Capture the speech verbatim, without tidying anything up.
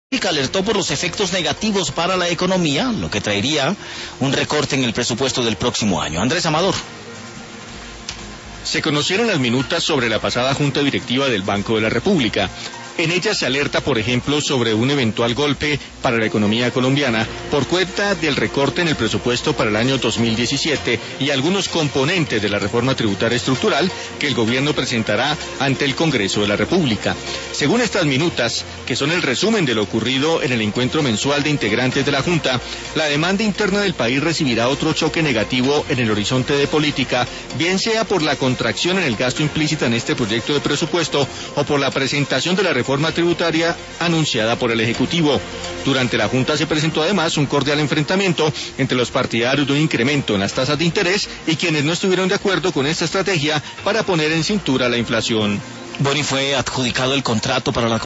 alertó por los efectos negativos para la economía, lo que traería un recorte en el presupuesto del próximo año. Andrés Amador. Se conocieron las minutas sobre la pasada Junta Directiva del Banco de la República. En ella se alerta, por ejemplo, sobre un eventual golpe para la economía colombiana por cuenta del recorte en el presupuesto para el año dos mil diecisiete y algunos componentes de la reforma tributaria estructural que el gobierno presentará ante el Congreso de la República. Según estas minutas, que son el resumen de lo ocurrido en el encuentro mensual de integrantes de la Junta, la demanda interna del país recibirá otro choque negativo en el horizonte de política, bien sea por la contracción en el gasto implícita en este proyecto de presupuesto o por la presentación de la reforma reforma tributaria anunciada por el Ejecutivo. Durante la Junta se presentó además un cordial enfrentamiento entre los partidarios de un incremento en las tasas de interés y quienes no estuvieron de acuerdo con esta estrategia para poner en cintura la inflación. Boni fue adjudicado el contrato para la